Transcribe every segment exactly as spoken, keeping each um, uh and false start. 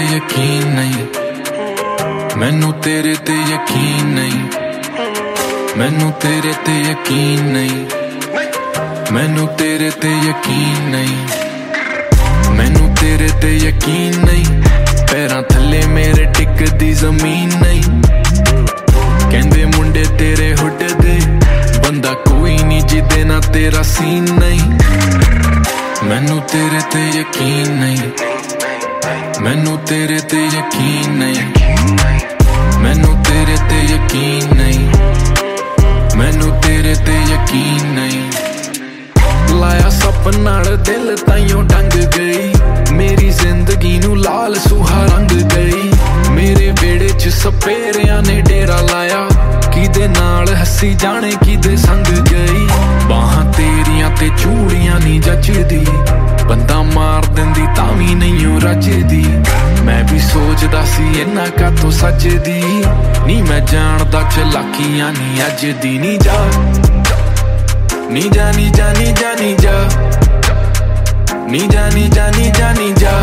यकीन नहीं, मैनू तेरे ते यकीन नहीं, मैनू तेरे ते यकीन नहीं, मैनू तेरे ते यकीन नहीं, मैनू तेरे ते यकीन नहीं। पैरां थल्ले मेरे टिकदी जमीन नहीं, कहंदे मुंडे तेरे हुड दे, बंदा कोई नहीं जिदे ना तेरा सीन नहीं। मैनू तेरे ते यकीन नहीं, मैनू तेरे ते यकीन नहीं, मैनू तेरे ते यकीन नहीं, मैनू तेरे ते यकीन नहीं। लाया सपन नाल दिल ताइयों टंग गई, मेरी जिंदगी नू लाल सूहा रंग गई। मेरे बेड़े च सपेरियां ने डेरा लाया, किदे नाल हसी जाने किदे संग गई। बाहां तेरियां ते चूड़ियां नी जचदी, बंदा मार दिंदी तावी नहीं ओ रजदी। मैं भी सोचदा सी इन्ना कातों सजदी, नी मैं जानदा चलाकियां नी अज दी। नी जा नी जा नी जा नी जा नी जा नी जा नी जा नी जा नी जा,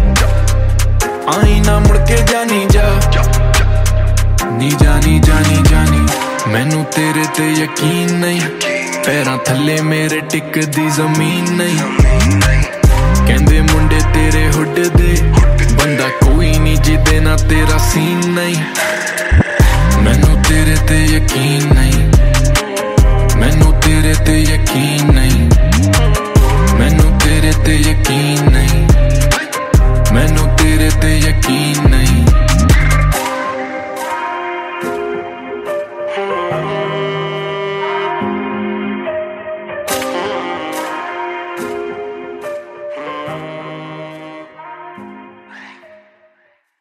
आई ना मुड़ के जानी जा, नी जानी जानी जानी। मैनू तेरे ते यकीन नहीं, पैरां थल्ले मेरे टिकदी जमीन नहीं, कहंदे मुंडे तेरे हुड दे, बंदा कोई नहीं जिदे ना तेरा सीन नहीं। मैनू तेरे ते यकीन नहीं, मैनू तेरे ते यकीन नहीं, मैनू तेरे ते यकीन